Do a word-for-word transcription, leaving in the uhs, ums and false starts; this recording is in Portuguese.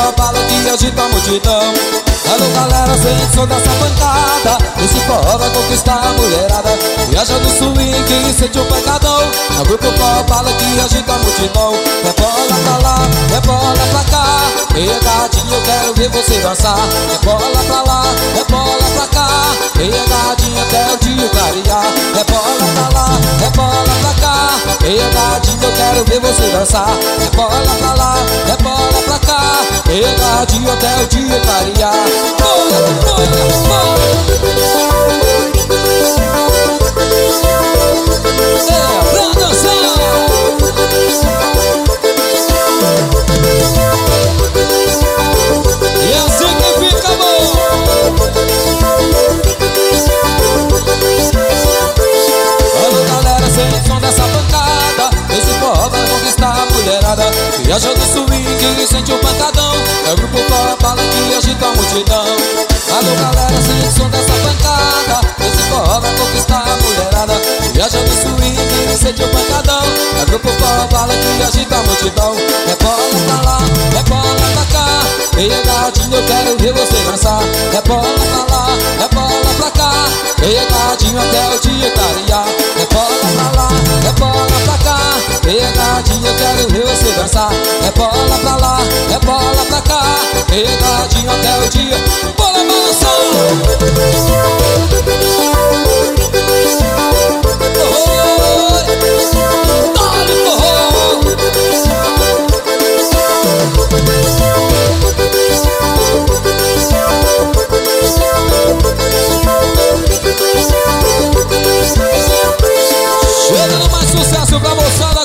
bala que agita a multidão. Alô galera, sente som dessa pancada. Esse forró vai conquistar a mulherada. Viaja no swing e sente o pancadão. É o grupo forró bala que agita a multidão. Rebola pra lá, rebola pra cá. Pegadinha, eu quero ver você dançar. Rebola pra lá, rebola pra cá. Pegadinha até o dia clarear. Rebola pra lá, rebola pra cá. Pegadinha, eu quero ver você dançar. Rebola pra lá, rebola pra cá. Pegadinha até o dia clarear. Bora, bora, bora. É pra dançar. E assim que fica bom. Alô galera, sente o som dessa pancada. Esse forró vai conquistar a mulherada. Viaja no swing e sente o pancadão. É o grupo forró bala que agita a multidão. Alô galera, sente o som dessa pancada. Esse forró vai conquistar a mulherada. Viaja no swing e sente o pancadão. É o grupo forró bala que agita a multidão. Rebola pra lá, rebola pra cá. Pegadinho, eu quero ver você dançar. Rebola pra lá, rebola pra cá. Pegadinho até o dia clarear. Rebola pra lá, rebola pra cá. Pegadinho, eu quero ver você dançar. Rebola pra lá, rebola pra cá. Pegadinho